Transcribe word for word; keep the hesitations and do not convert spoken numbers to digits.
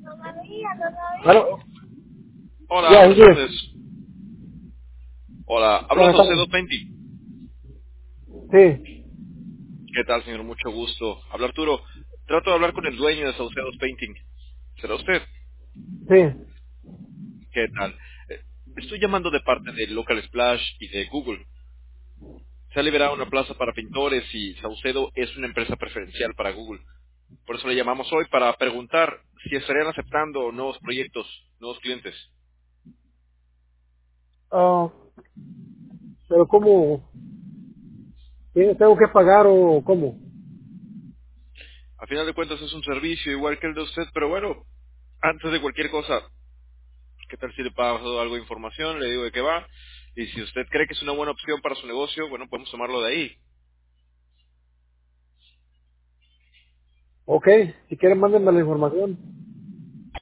Bueno, Hola, ya, buenas sí, tardes. Hola, hablo de buenas Saucedo tardes. Painting. Sí, ¿Qué tal, señor? Mucho gusto. Habla Arturo. Trato de hablar con el dueño de Saucedo Painting. ¿Será usted? sí. ¿Qué tal? Eh, Estoy llamando de parte de Local Splash y de Google. Se ha liberado una plaza para pintores y Saucedo es una empresa preferencial para Google. Por eso le llamamos hoy para preguntar si estarían aceptando nuevos proyectos, nuevos clientes. Ah, pero ¿cómo? ¿Tiene- ¿Tengo que pagar o cómo? A final de cuentas es un servicio igual que el de usted, pero bueno, antes de cualquier cosa, ¿qué tal si le paso algo de información? Le digo de qué va. Y si usted cree que es una buena opción para su negocio, bueno, podemos tomarlo de ahí. Ok, si quieren mándenme la información.